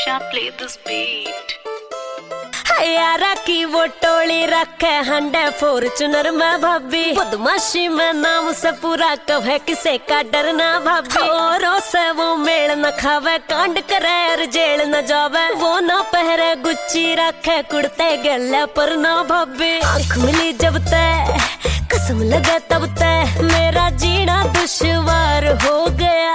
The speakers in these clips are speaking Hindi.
Nisha, play this beat. यारा की वो टोली रखे हंडे फॉर्चूनर में भाभी, बदमाशी में नाम से पूरा कहे किसे का डरना भाभी। औरों से वो मेल न खावे, कांड करे और जेल न जावे, वो ना पहरे गुच्ची रखे कुर्ते गले पर ना भाभी। आँख मिली जब तय कसम लगे तब तय मेरा जीना दुश्वार हो गया।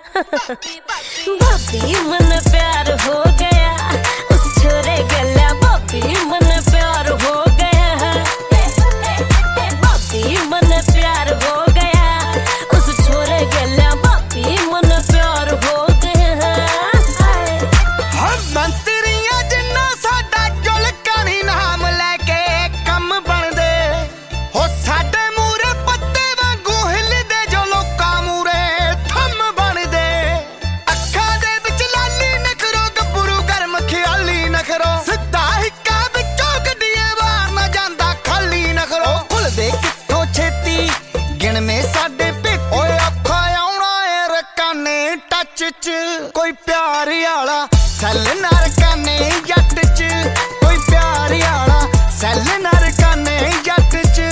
भाभी मन प्यार हो गया उस छोरे गले, भाभी मन प्यार हो गया, भाभी मन प्यार हो गया उस छोरे गले, भाभी मन प्यार हो गया। हम मंत्रियां जिन्ना साडा जुल कनी नाम लेके कम बन दे हो, साडे मूरे पत्ते वांगू हिलदे जो लोकां मूरे थम बन दे। अखां दे विच लाली न करो गब्बरू गर्म ख्याली न करो, सिद्धा हिक्का विचों गड्डिए वार न जांदा खाली न करो। खुलदे कित्थों छेती गिण में साडे पिट, ओए औखा आउणा ए रकाने टच च, कोई प्यार आला सैल नरकाने जट च, कोई प्यार आला सैल नरकाने जट च,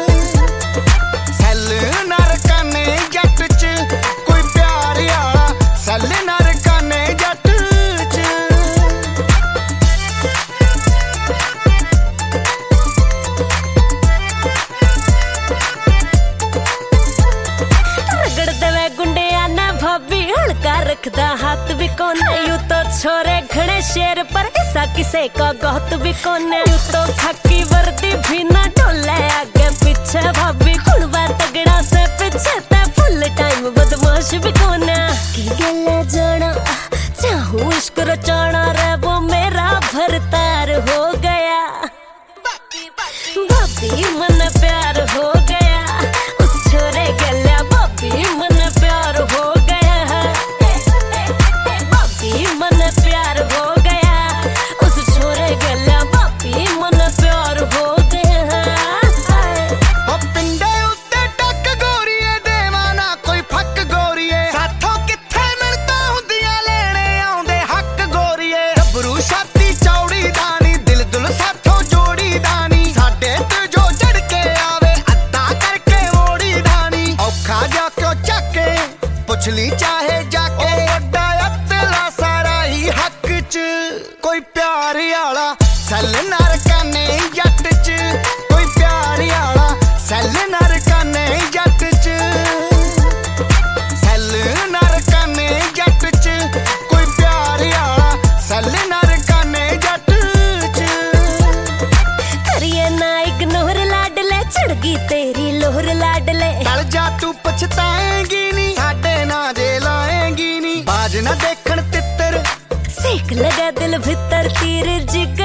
सैल नरकाने जट च, कोई प्यार आला सैल नरकाने जट च। रगड़ देवे गुंडिया ने भाभी, हल्का रखदा हाथ भी कोने, यू तो छोरे घणे शेर पर ऐसा किसे का गौत भी कोने। यू तो खाकी वर्दी भी ना डोले आगे पीछे भाभी, खुलवा तगड़ा से पीछे ते फुल टाइम बदमाश भी कोने। की गले जाना चाहूं इश्क रचाना रे वो मेरा भरतार हो गया। भाभी मन प्यार हो गया उस छोरे गले, भाभी मन प्यार हो गया, भाभी मन प्यार हो गया उस छोरे गले, भाभी मन प्यार हो गया। ओ पिंडे उत्ते टक गोरीए देवा ना कोई फक गोरीए, साथों किथे मिलदा हुंदियां लेने आउंदे हक गोरीए। गबरू छाती चौड़ी दानी दिल दुल साथों जोड़ी दानी, साडे ते जो चढ़ के आवे अद्दा करके मोड़ी दानी। औखा जा क्यों चाके पुछ ली चाहे जाके, वड्डा अतला सारा ही हक च, कोई प्यार आला सैल नरकाने जट च, कोई प्यार आला सैल नरकाने जट च, सैल नरकाने जट च, कोई प्यार आला सैल नरकाने जट च। करिए ना इग्नोर लाडले, चढ़गी तेरी लोहर लाडले, टल जा तू पछताएंगी नी, साडे ना जे लाएंगी नी, बाज ना देखण तितर, सेक लगा दिल भीतर तीर जिगर